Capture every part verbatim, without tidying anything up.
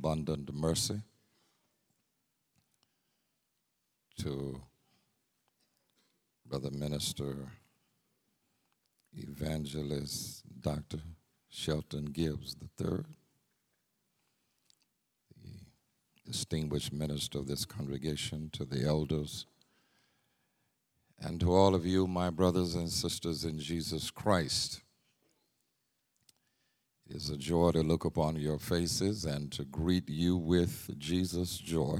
abundant mercy, to Brother Minister, Evangelist, Doctor Shelton Gibbs the third, the distinguished minister of this congregation, to the elders, and to all of you, my brothers and sisters in Jesus Christ. It is a joy to look upon your faces and to greet you with Jesus' joy.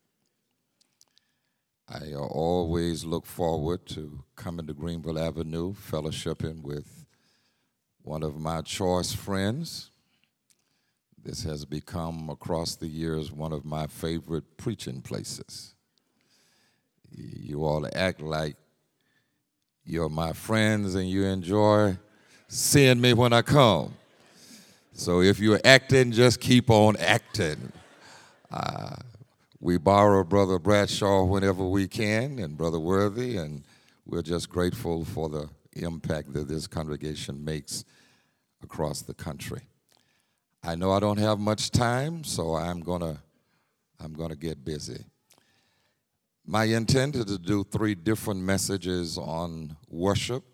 I always look forward to coming to Greenville Avenue, fellowshipping with one of my choice friends. This has become, across the years, one of my favorite preaching places. You all act like you're my friends and you enjoy seeing me when I come. So if you're acting, just keep on acting. Uh, we borrow Brother Bradshaw whenever we can, and Brother Worthy, and we're just grateful for the impact that this congregation makes across the country. I know I don't have much time, so I'm gonna I'm gonna get busy. My intent is to do three different messages on worship.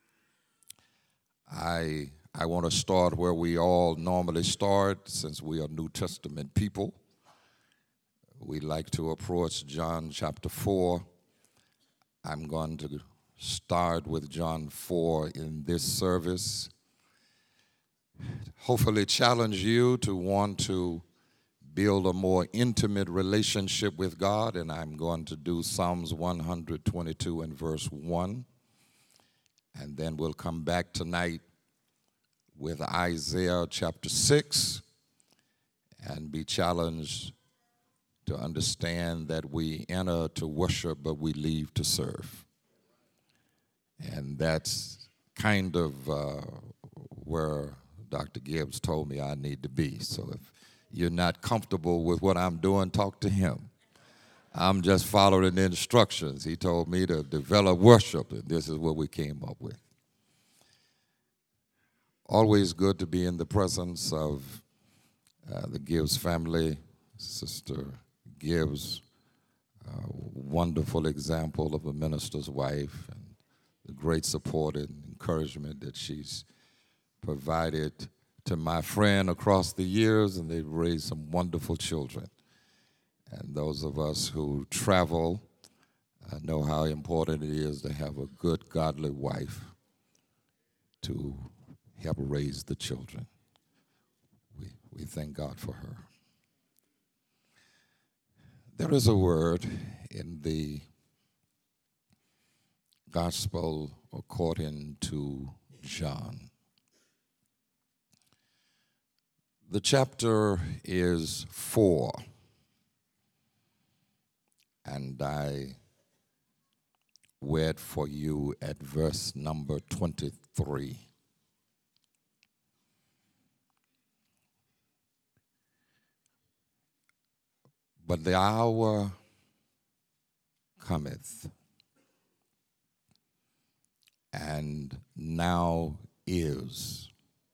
I I want to start where we all normally start, since we are New Testament people. We like to approach John chapter four. I'm going to start with John four in this service. Hopefully challenge you to want to build a more intimate relationship with God, and I'm going to do Psalms one twenty-two and verse one. And then we'll come back tonight with Isaiah chapter six and be challenged to understand that we enter to worship, but we leave to serve. And that's kind of uh, where Doctor Gibbs told me I need to be. So if you're not comfortable with what I'm doing, talk to him. I'm just following the instructions. He told me to develop worship, and this is what we came up with. Always good to be in the presence of uh, the Gibbs family. Sister Gibbs, a wonderful example of a minister's wife, and the great support and encouragement that she's provided to my friend across the years, and they've raised some wonderful children. And those of us who travel uh, know how important it is to have a good, godly wife to help raise the children. We, we thank God for her. There is a word in the Gospel according to John. The chapter is four, and I read for you at verse number twenty-three. But the hour cometh, and now is,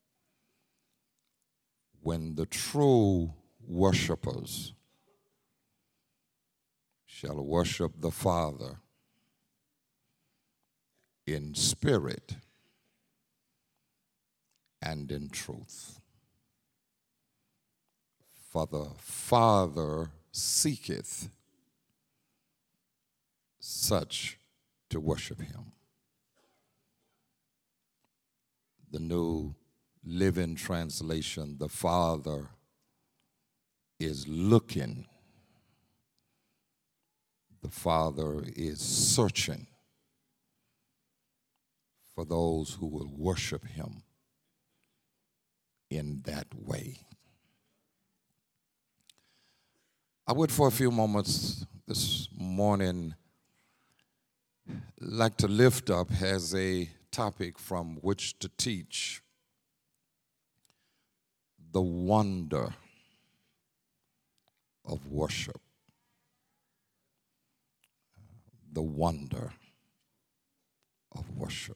when the true worshipers shall worship the Father in spirit and in truth. For the Father seeketh such to worship him. The New Living Translation, the Father is looking. The Father is searching for those who will worship him in that way. I would, for a few moments this morning, like to lift up as a topic from which to teach the wonder of worship. The wonder of worship.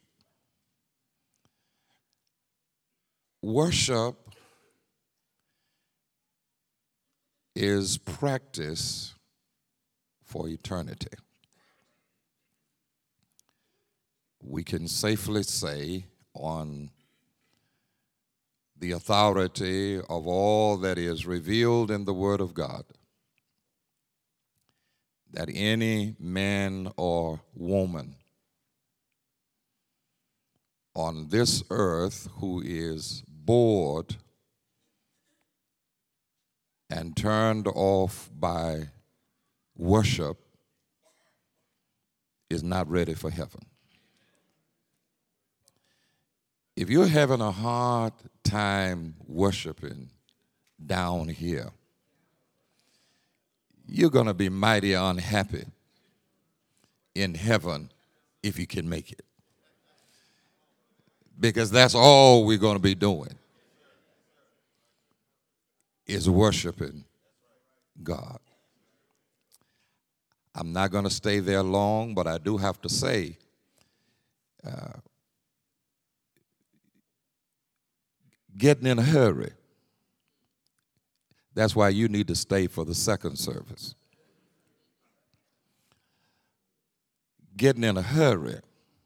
Worship is practice for eternity. We can safely say, on the authority of all that is revealed in the Word of God, that any man or woman on this earth who is bored and turned off by worship is not ready for heaven. If you're having a hard time worshiping down here, you're going to be mighty unhappy in heaven if you can make it. Because that's all we're going to be doing, is worshiping God. I'm not going to stay there long, but I do have to say, uh, getting in a hurry. That's why you need to stay for the second service. Getting in a hurry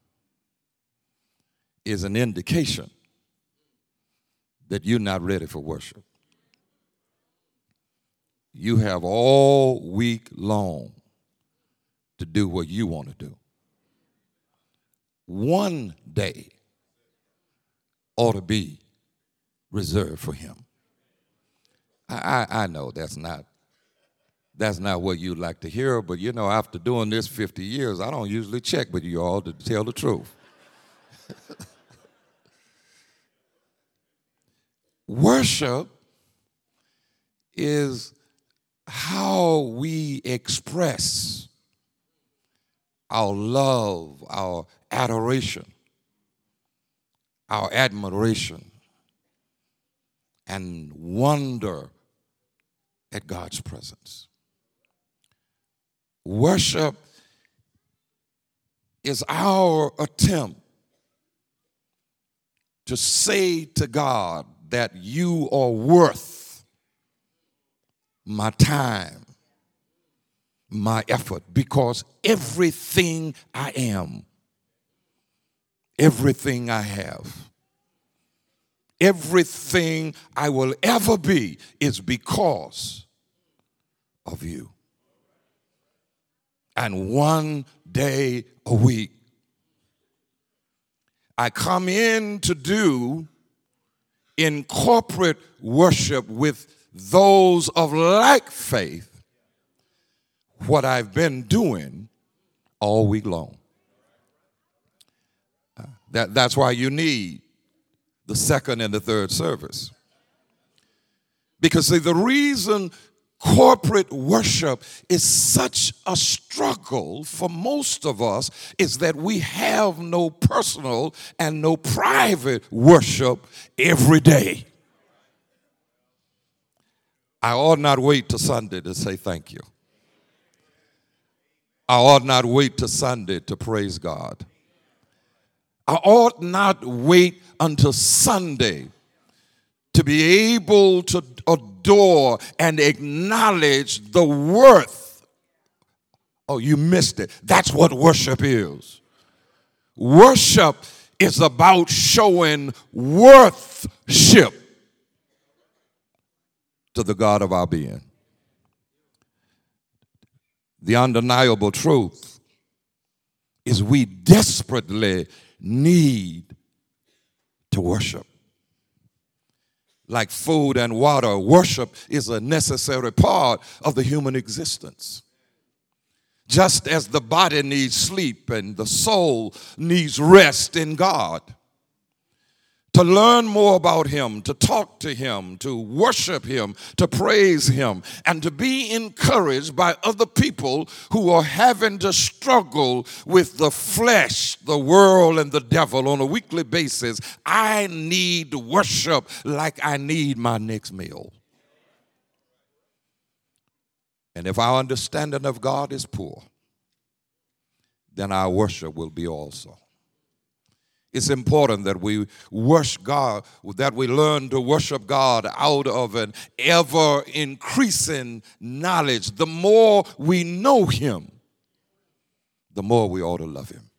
is an indication that you're not ready for worship. You have all week long to do what you want to do. One day ought to be reserved for him. I, I, I know that's not that's not what you'd like to hear, but you know, after doing this fifty years, I don't usually check with you all to tell the truth. Worship is how we express our love, our adoration, our admiration, and wonder at God's presence. Worship is our attempt to say to God that you are worth my time, my effort, because everything I am, everything I have, everything I will ever be is because of you. And one day a week, I come in to do in corporate worship with those of like faith what I've been doing all week long. Uh, that, that's why you need the second and the third service. Because see, the reason corporate worship is such a struggle for most of us is that we have no personal and no private worship every day. I ought not wait till Sunday to say thank you. I ought not wait till Sunday to praise God. I ought not wait until Sunday to be able to adore and acknowledge the worth. Oh, you missed it. That's what worship is. Worship is about showing worthship to the God of our being. The undeniable truth is we desperately need to worship. Like food and water, worship is a necessary part of the human existence. Just as the body needs sleep and the soul needs rest in God. To learn more about him, to talk to him, to worship him, to praise him, and to be encouraged by other people who are having to struggle with the flesh, the world, and the devil on a weekly basis. I need worship like I need my next meal. And if our understanding of God is poor, then our worship will be also. It's important that we worship God, that we learn to worship God out of an ever-increasing knowledge. The more we know him, the more we ought to love him.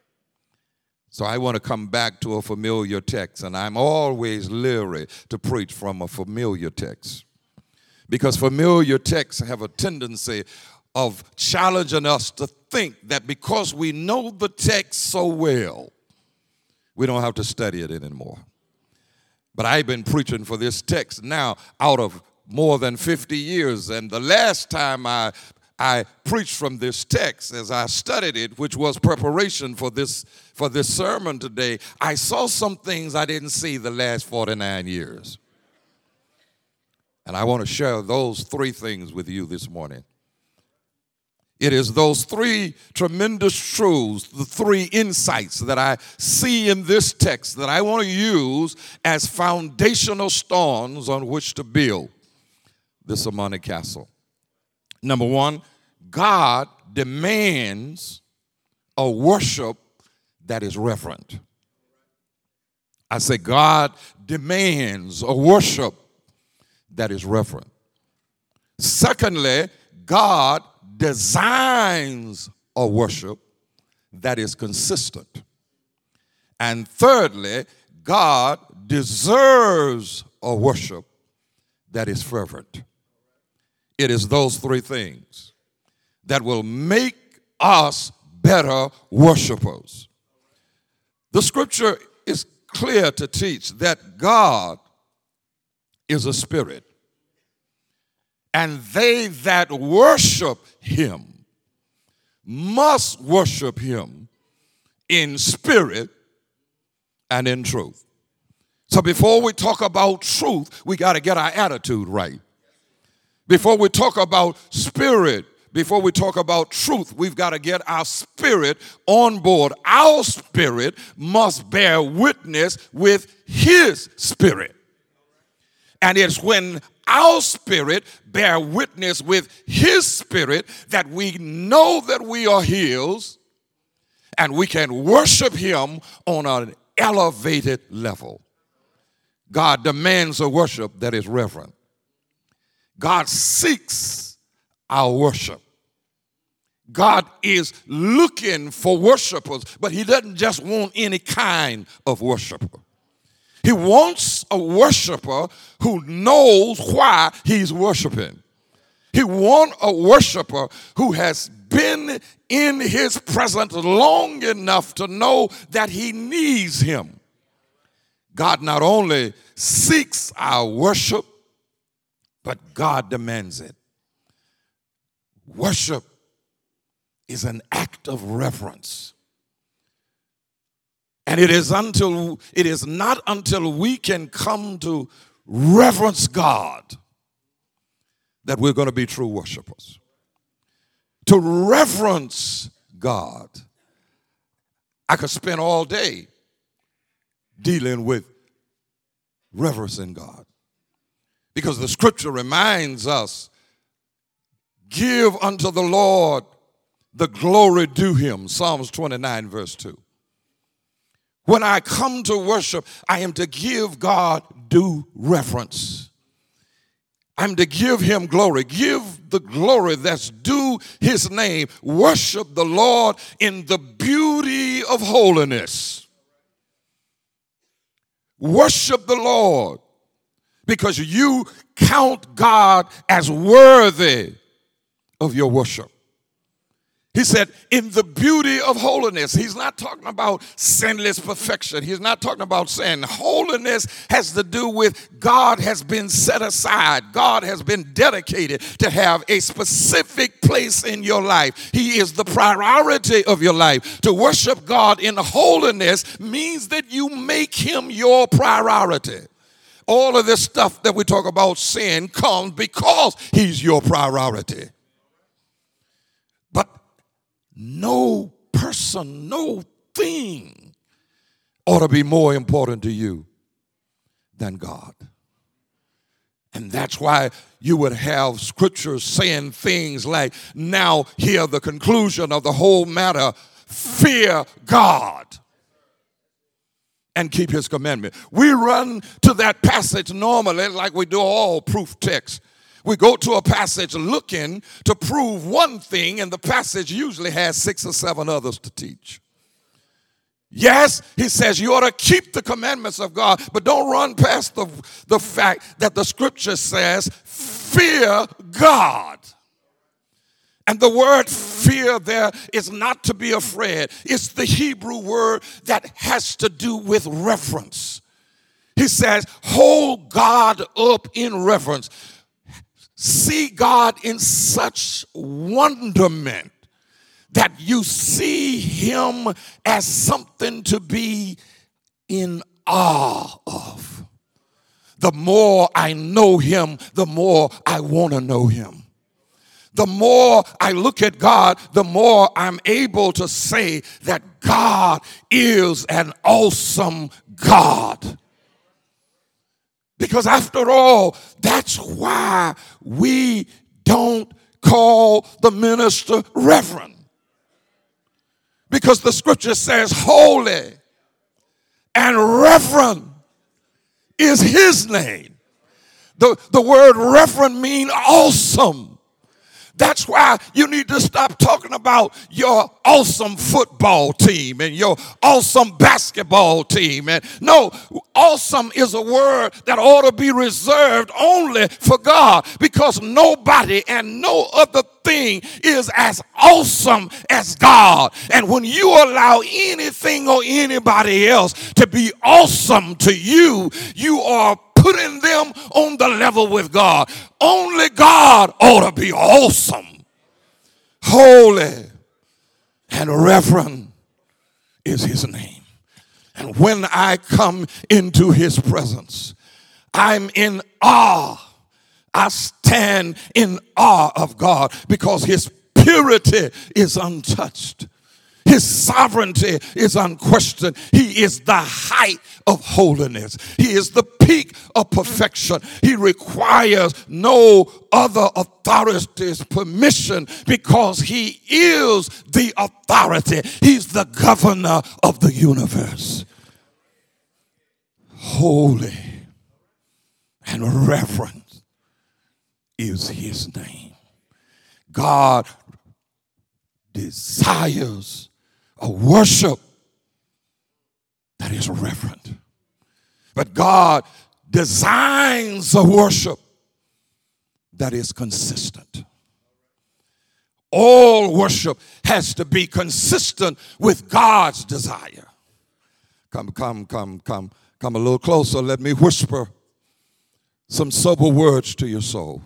So I want to come back to a familiar text, and I'm always leery to preach from a familiar text, because familiar texts have a tendency of challenging us to think that because we know the text so well, we don't have to study it anymore. But I've been preaching for this text now out of more than fifty years, and the last time I I preached from this text, as I studied it, which was preparation for this for this sermon today, I saw some things I didn't see the last forty-nine years. And I want to share those three things with you this morning. It is those three tremendous truths, the three insights that I see in this text that I want to use as foundational stones on which to build this Amani Castle. Number one, God demands a worship that is reverent. I say God demands a worship that is reverent. Secondly, God designs a worship that is consistent. And thirdly, God deserves a worship that is fervent. It is those three things that will make us better worshipers. The scripture is clear to teach that God is a spirit, and they that worship him must worship him in spirit and in truth. So before we talk about truth, we got to get our attitude right. Before we talk about spirit, before we talk about truth, we've got to get our spirit on board. Our spirit must bear witness with his spirit. And it's when our spirit bear witness with his spirit that we know that we are his, and we can worship him on an elevated level. God demands a worship that is reverent. God seeks our worship. God is looking for worshipers, but he doesn't just want any kind of worshiper. He wants a worshiper who knows why he's worshiping. He wants a worshiper who has been in his presence long enough to know that he needs him. God not only seeks our worship, but God demands it. Worship is an act of reverence. And it is until it is not until we can come to reverence God that we're going to be true worshipers. To reverence God. I could spend all day dealing with reverencing God. Because the scripture reminds us, give unto the Lord the glory due him. Psalms twenty-nine verse two. When I come to worship, I am to give God due reverence. I'm to give him glory. Give the glory that's due his name. Worship the Lord in the beauty of holiness. Worship the Lord because you count God as worthy of your worship. He said, in the beauty of holiness. He's not talking about sinless perfection. He's not talking about sin. Holiness has to do with God has been set aside. God has been dedicated to have a specific place in your life. He is the priority of your life. To worship God in holiness means that you make him your priority. All of this stuff that we talk about sin comes because he's your priority. But no person, no thing ought to be more important to you than God. And that's why you would have scriptures saying things like, now hear the conclusion of the whole matter, fear God. and keep his commandment. We run to that passage normally like we do all proof texts. We go to a passage looking to prove one thing, and the passage usually has six or seven others to teach. Yes, he says you ought to keep the commandments of God, but don't run past the, the fact that the scripture says, fear God. And the word fear there is not to be afraid. It's the Hebrew word that has to do with reverence. He says, hold God up in reverence. See God in such wonderment that you see him as something to be in awe of. The more I know him, the more I want to know him. The more I look at God, the more I'm able to say that God is an awesome God. Because after all, that's why we don't call the minister reverend. Because the scripture says holy and reverend is his name. The, the word reverend means awesome. That's why you need to stop talking about your awesome football team and your awesome basketball team. And no, awesome is a word that ought to be reserved only for God, because nobody and no other thing is as awesome as God. And when you allow anything or anybody else to be awesome to you, you are putting them on the level with God. Only God ought to be awesome, holy, and reverend is his name. And when I come into his presence, I'm in awe. I stand in awe of God because his purity is untouched. His sovereignty is unquestioned. He is the height of holiness. He is the peak of perfection. He requires no other authority's permission because he is the authority. He's the governor of the universe. Holy and reverent is his name. God desires a worship that is reverent. But God designs a worship that is consistent. All worship has to be consistent with God's desire. Come, come, come, come, come a little closer. Let me whisper some sober words to your soul.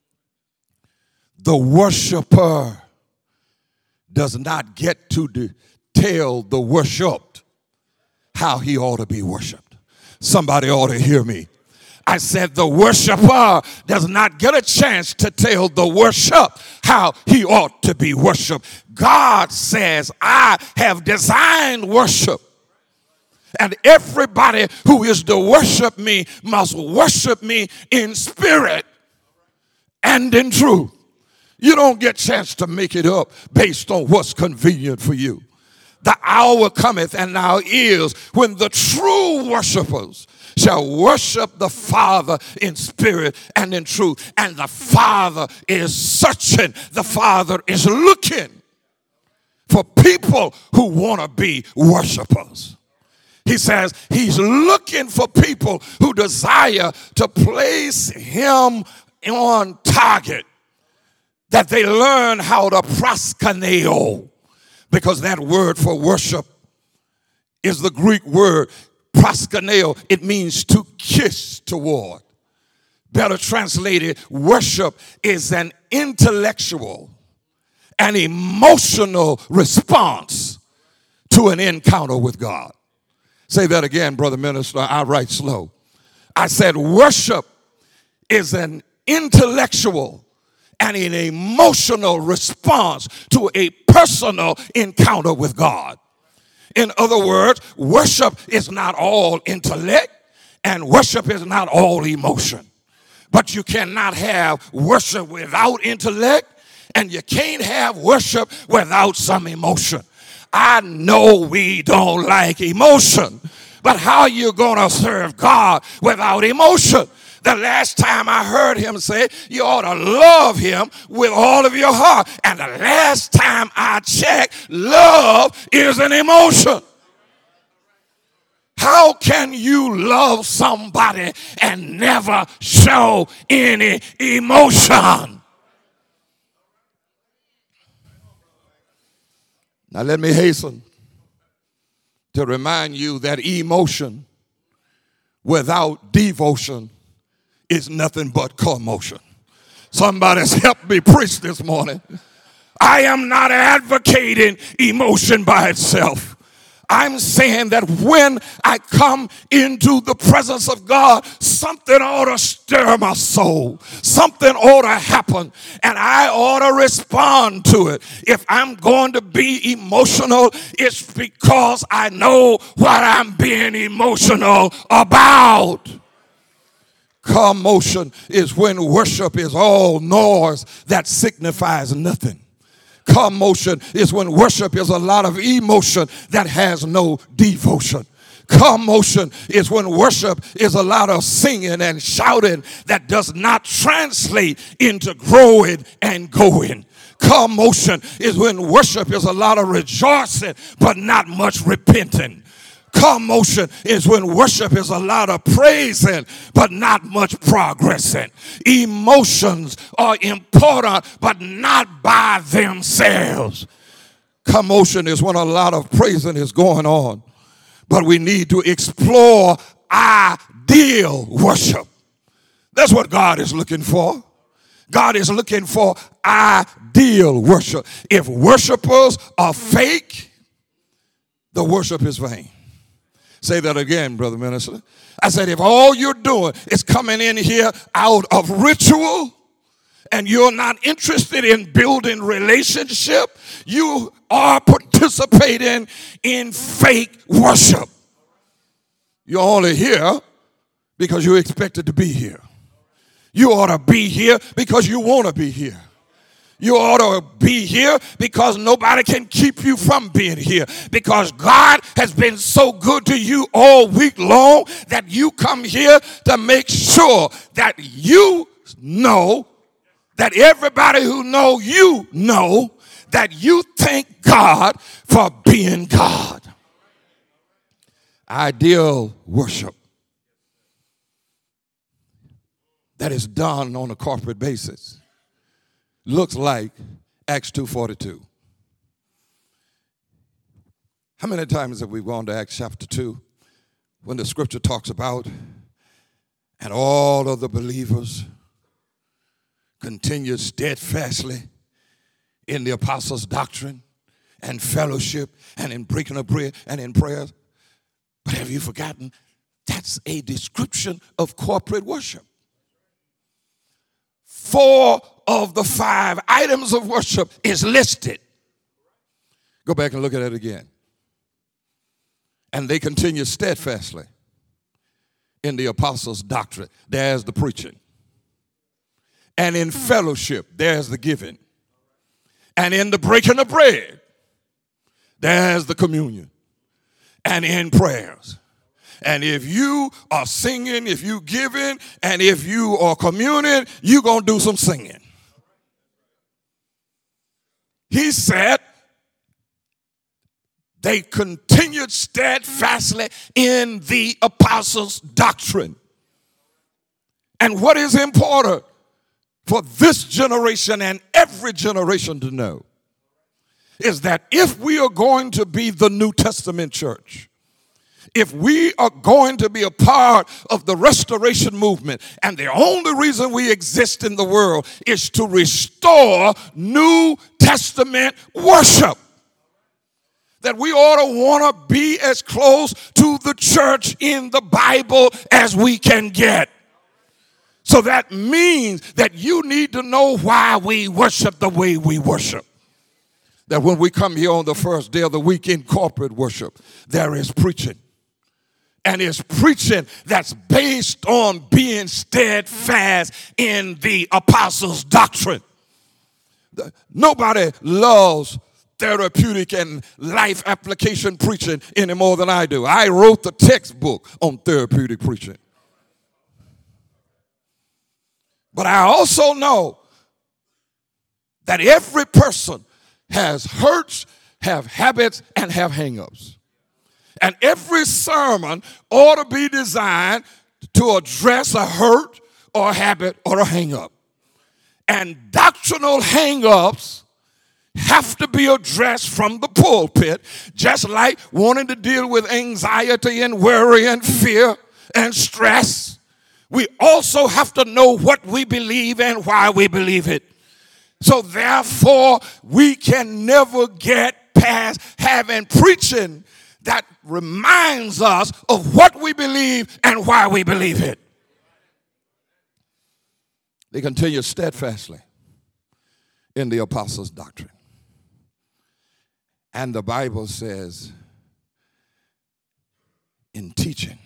The worshiper does not get to de- tell the worshiped how he ought to be worshiped. Somebody ought to hear me. I said the worshiper does not get a chance to tell the worship how he ought to be worshiped. God says, I have designed worship. And everybody who is to worship me must worship me in spirit and in truth. You don't get a chance to make it up based on what's convenient for you. The hour cometh and now is when the true worshipers shall worship the Father in spirit and in truth. And the Father is searching. The Father is looking for people who want to be worshipers. He says he's looking for people who desire to place him on target, that they learn how to proskuneo, because that word for worship is the Greek word proskuneo. It means to kiss toward. Better translated, worship is an intellectual and emotional response to an encounter with God. Say that again, brother minister. I write slow. I said worship is an intellectual and an emotional response to a personal encounter with God. In other words, worship is not all intellect and worship is not all emotion. But you cannot have worship without intellect, and you can't have worship without some emotion. I know we don't like emotion, But how are you going to serve God without emotion? The last time I heard him say, you ought to love him with all of your heart. And the last time I checked, love is an emotion. How can you love somebody and never show any emotion? Now let me hasten to remind you that emotion without devotion is nothing but commotion. Somebody's helped me preach this morning. I am not advocating emotion by itself. I'm saying that when I come into the presence of God, something ought to stir my soul. Something ought to happen, and I ought to respond to it. If I'm going to be emotional, it's because I know what I'm being emotional about. Commotion is when worship is all noise that signifies nothing. Commotion is when worship is a lot of emotion that has no devotion. Commotion is when worship is a lot of singing and shouting that does not translate into growing and going. Commotion is when worship is a lot of rejoicing but not much repenting. Commotion is when worship is a lot of praising but not much progressing. Emotions are important but not by themselves. Commotion is when a lot of praising is going on, but we need to explore ideal worship. That's what God is looking for. God is looking for ideal worship. If worshipers are fake, the worship is vain. Say that again, brother minister. I said, if all you're doing is coming in here out of ritual and you're not interested in building relationship, you are participating in fake worship. You're only here because you're expected to be here. You ought to be here because you want to be here. You ought to be here because nobody can keep you from being here. Because God has been so good to you all week long that you come here to make sure that you know, that everybody who know you know, that you thank God for being God. Ideal worship that is done on a corporate basis looks like Acts two forty-two. How many times have we gone to Acts chapter two when the scripture talks about and all of the believers continued steadfastly in the apostles' doctrine and fellowship and in breaking of bread and in prayers? But have you forgotten that's a description of corporate worship? Four of the five items of worship is listed. Go back and look at it again. And they continue steadfastly in the apostles' doctrine. There's the preaching. And in fellowship, there's the giving. And in the breaking of bread, there's the communion. And in prayers. And if you are singing, if you giving, and if you are communing, you're going to do some singing. He said they continued steadfastly in the apostles' doctrine. And what is important for this generation and every generation to know is that if we are going to be the New Testament church, if we are going to be a part of the restoration movement, and the only reason we exist in the world is to restore New Testament worship, that we ought to want to be as close to the church in the Bible as we can get. So that means that you need to know why we worship the way we worship. That when we come here on the first day of the week in corporate worship, there is preaching. And it's preaching that's based on being steadfast in the apostles' doctrine. Nobody loves therapeutic and life application preaching any more than I do. I wrote the textbook on therapeutic preaching. But I also know that every person has hurts, have habits, and have hang-ups. And every sermon ought to be designed to address a hurt or a habit or a hang-up. And doctrinal hang-ups have to be addressed from the pulpit, just like wanting to deal with anxiety and worry and fear and stress. We also have to know what we believe and why we believe it. So therefore, we can never get past having preaching that reminds us of what we believe and why we believe it. They continue steadfastly in the apostles' doctrine. And the Bible says, in teaching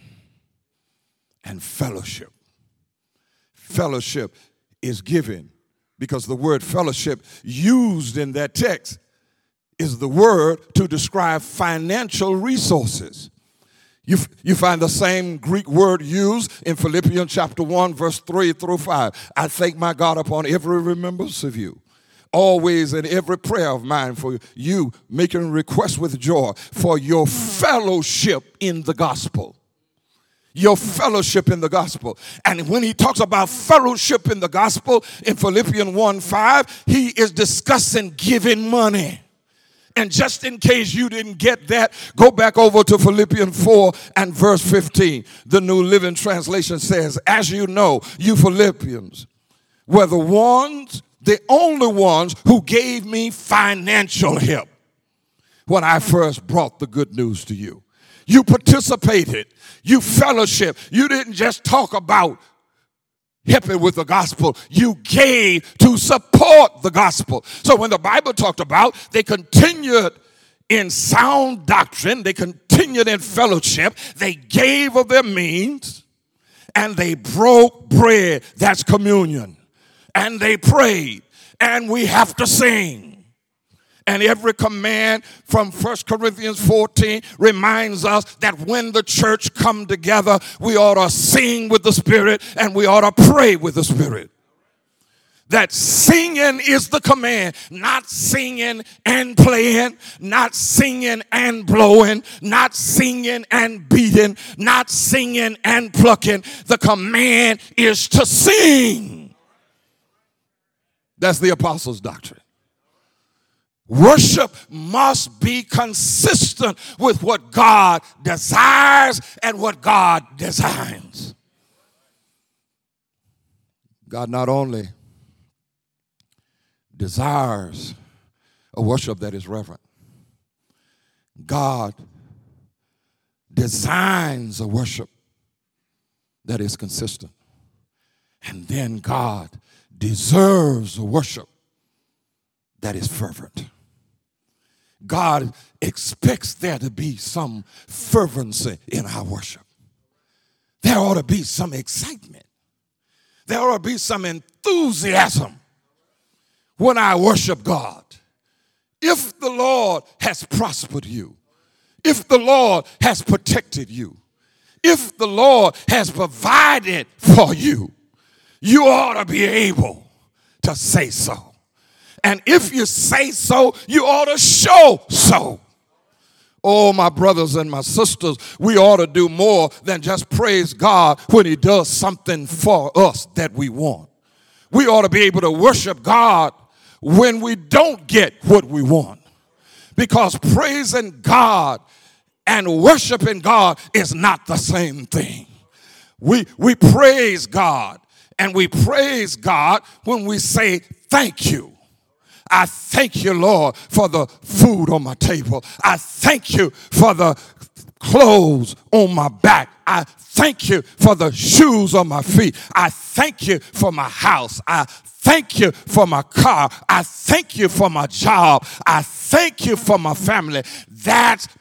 and fellowship. Fellowship is given because the word fellowship used in that text is the word to describe financial resources. You, you find the same Greek word used in Philippians chapter one, verse three through five. I thank my God upon every remembrance of you, always in every prayer of mine for you, making requests with joy for your fellowship in the gospel. Your fellowship in the gospel. And when he talks about fellowship in the gospel in Philippians one five, he is discussing giving money. And just in case you didn't get that, go back over to Philippians four and verse fifteen. The New Living Translation says, as you know, you Philippians were the ones, the only ones who gave me financial help when I first brought the good news to you. You participated. You fellowship. You didn't just talk about helping with the gospel. You gave to support the gospel. So when the Bible talked about they continued in sound doctrine, they continued in fellowship, they gave of their means, and they broke bread. That's communion. And they prayed. And we have to sing. And every command from First Corinthians fourteen reminds us that when the church come together, we ought to sing with the Spirit and we ought to pray with the Spirit. That singing is the command, not singing and playing, not singing and blowing, not singing and beating, not singing and plucking. The command is to sing. That's the apostles' doctrine. Worship must be consistent with what God desires and what God designs. God not only desires a worship that is reverent, God designs a worship that is consistent. And then God deserves a worship that is fervent. God expects there to be some fervency in our worship. There ought to be some excitement. There ought to be some enthusiasm when I worship God. If the Lord has prospered you, if the Lord has protected you, if the Lord has provided for you, you ought to be able to say so. And if you say so, you ought to show so. Oh, my brothers and my sisters, we ought to do more than just praise God when he does something for us that we want. We ought to be able to worship God when we don't get what we want. Because praising God and worshiping God is not the same thing. We, we praise God, and we praise God when we say thank you. I thank you, Lord, for the food on my table. I thank you for the clothes on my back. I thank you for the shoes on my feet. I thank you for my house. I thank you for my car. I thank you for my job. I thank you for my family. That's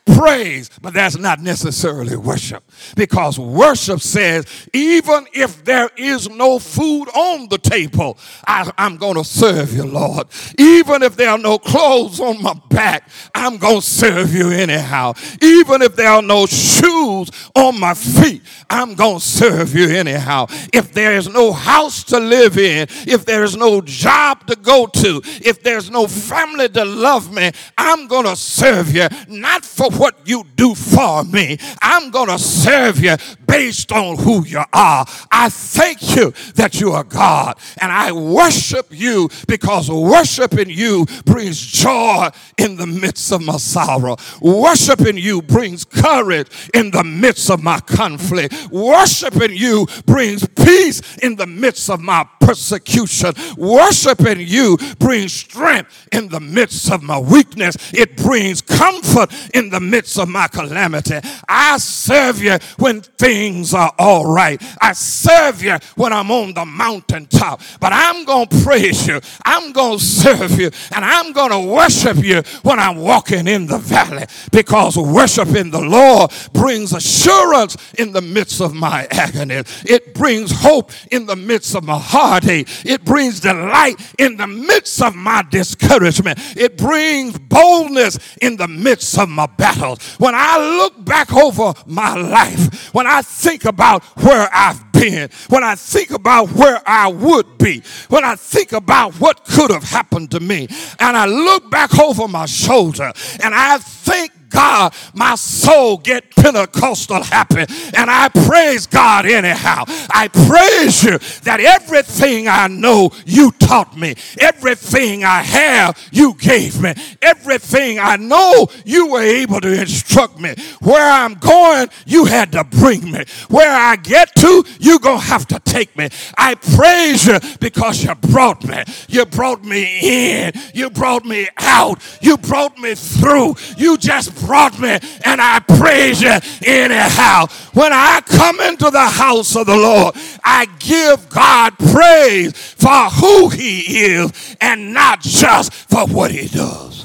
praise, but that's not necessarily worship. Because worship says, even if there is no food on the table, I, I'm going to serve you, Lord. Even if there are no clothes on my back, I'm going to serve you anyhow. Even if there are no shoes on my feet, I'm going to serve you anyhow. If there is no house to live in, if there is no job to go to, if there's no family to love me, I'm going to serve you, not for what you do for me. I'm going to serve you based on who you are. I thank you that you are God, and I worship you because worshiping you brings joy in the midst of my sorrow. Worshiping you brings courage in the midst of my conflict. Worshiping you brings peace in the midst of my persecution. Worshiping you brings strength in the midst of my weakness. It brings comfort in the midst of my calamity. I serve you when things are all right. I serve you when I'm on the mountaintop. But I'm going to praise you. I'm going to serve you. And I'm going to worship you when I'm walking in the valley. Because worshiping the Lord brings assurance in the midst of my agony. It brings hope in the midst of my heartache. It brings delight in the midst of my discouragement. It brings boldness in the midst of my battles. When I look back over my life, when I think about where I've been, when I think about where I would be, when I think about what could have happened to me, and I look back over my shoulder and I think, God, my soul get Pentecostal happy, and I praise God anyhow. I praise you that everything I know you taught me, everything I have you gave me, everything I know you were able to instruct me. Where I'm going, you had to bring me. Where I get to, you're going to have to take me. I praise you because you brought me. You brought me in. You brought me out. You brought me through. You just brought me, and I praise you anyhow. When I come into the house of the Lord, I give God praise for who he is and not just for what he does.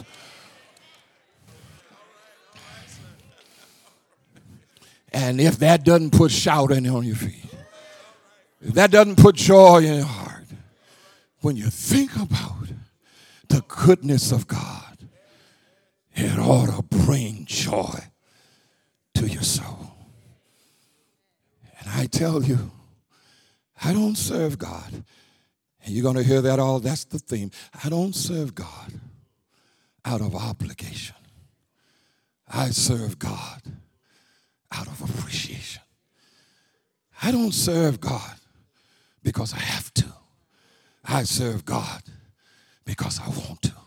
And if that doesn't put shouting on your feet, if that doesn't put joy in your heart, when you think about the goodness of God, it ought to bring joy to your soul. And I tell you, I don't serve God. And you're going to hear that all, that's the theme. I don't serve God out of obligation. I serve God out of appreciation. I don't serve God because I have to. I serve God because I want to.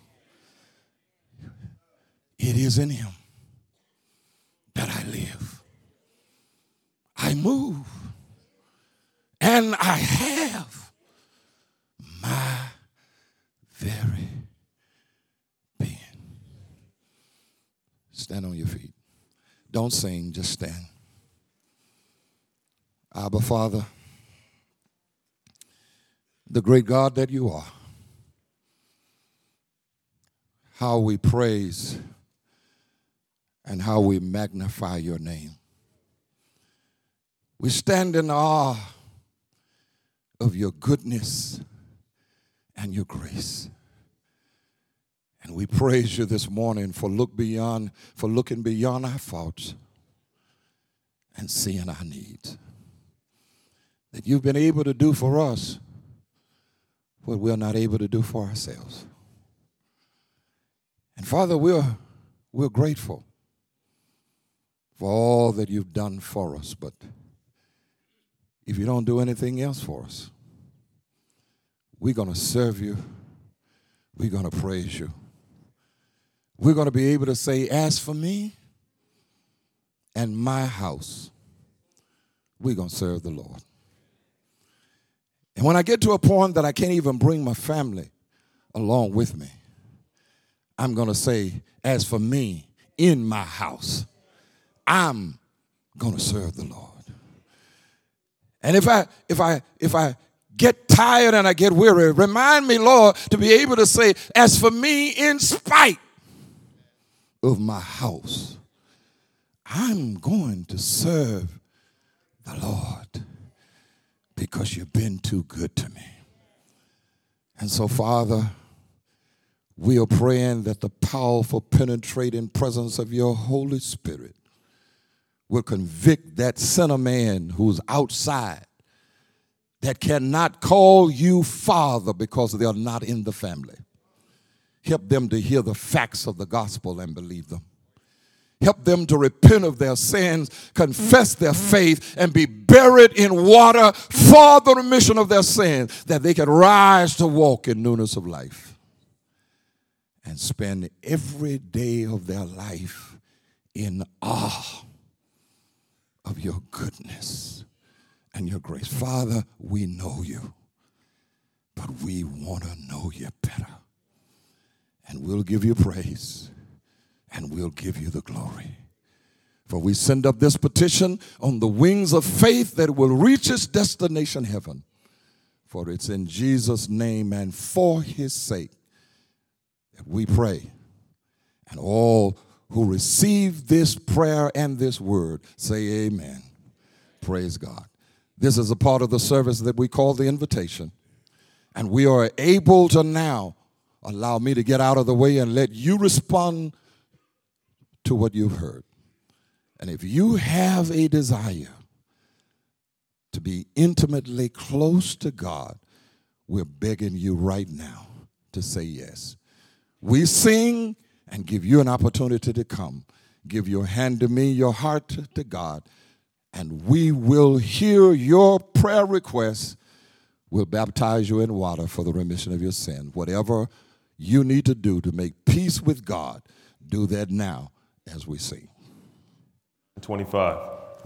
It is in him that I live, I move, and I have my very being. Stand on your feet. Don't sing, just stand. Abba, Father, the great God that you are, how we praise and how we magnify your name. We stand in awe of your goodness and your grace. And we praise you this morning for look beyond, for looking beyond our faults and seeing our needs. That you've been able to do for us what we're not able to do for ourselves. And Father, we're, we're grateful for all that you've done for us. But if you don't do anything else for us, we're going to serve you. We're going to praise you. We're going to be able to say, as for me and my house, we're going to serve the Lord. And when I get to a point that I can't even bring my family along with me, I'm going to say, as for me in my house, I'm going to serve the Lord. And if I if I if I get tired and I get weary, remind me, Lord, to be able to say, as for me, in spite of my house, I'm going to serve the Lord because you've been too good to me. And so, Father, we are praying that the powerful, penetrating presence of your Holy Spirit will convict that sinner man who's outside that cannot call you Father because they are not in the family. Help them to hear the facts of the gospel and believe them. Help them to repent of their sins, confess their faith, and be buried in water for the remission of their sins, that they can rise to walk in newness of life and spend every day of their life in awe of your goodness and your grace. Father, we know you, but we want to know you better. And we'll give you praise, and we'll give you the glory. For we send up this petition on the wings of faith that will reach its destination, heaven. For it's in Jesus' name and for his sake that we pray. And all who receive this prayer and this word say amen. Praise God. This is a part of the service that we call the invitation. And we are able to now allow me to get out of the way and let you respond to what you've heard. And if you have a desire to be intimately close to God, we're begging you right now to say yes. We sing and give you an opportunity to come. Give your hand to me, your heart to God, and we will hear your prayer requests. We'll baptize you in water for the remission of your sin. Whatever you need to do to make peace with God, do that now as we sing. twenty-five.